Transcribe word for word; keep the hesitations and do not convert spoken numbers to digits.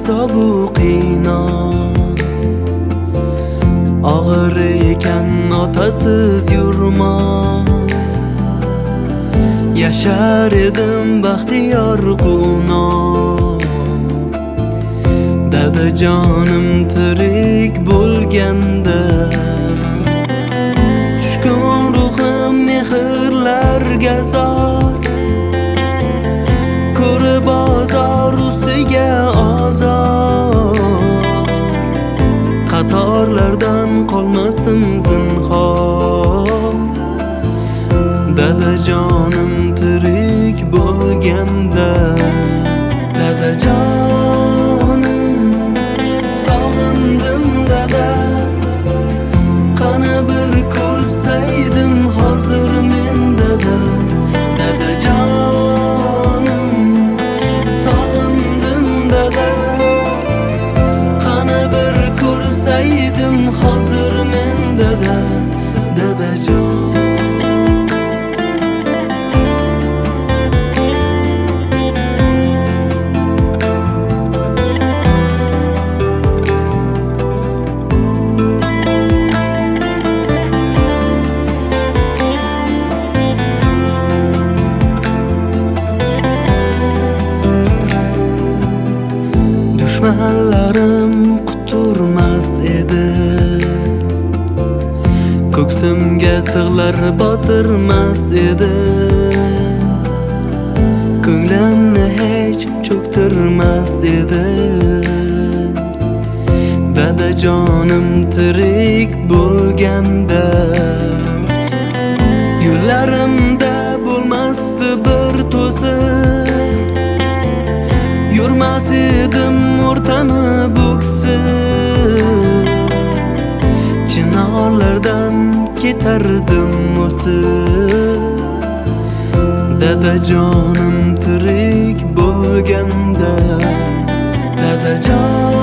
azobu qiynab, og'ir ekan otasiz yurmoq. Yashar edim baxtiyor quvnoq. Dadajonim tirik bo'lganda, tushkun ruhim mehrlarga zor. Ko'ri bozor ustiga ozor, qatorlardan qolmasdim zinhor. Dadajonim tirik bo'lganda, dadajonim sog'indim dada. Qani bir ko'rsaydim hozir men dada. Dadajonim sog'indim dada. Qani bir ko'rsaydim hozir men dada. Dadajon dushmanlarim quturmas edi, ko'ksimga tig'lar botirmas edi. Ko'nglimni hech cho'ktirmas edi. Dadajonim tirik bo'lganda, yo'llarimda bo'lmasdi bir to'siq. Yurmas edim o'rtani bo'ksib, chinorlardan ketardim o'sib. Dadajonim tirik bo'lganda, dadajon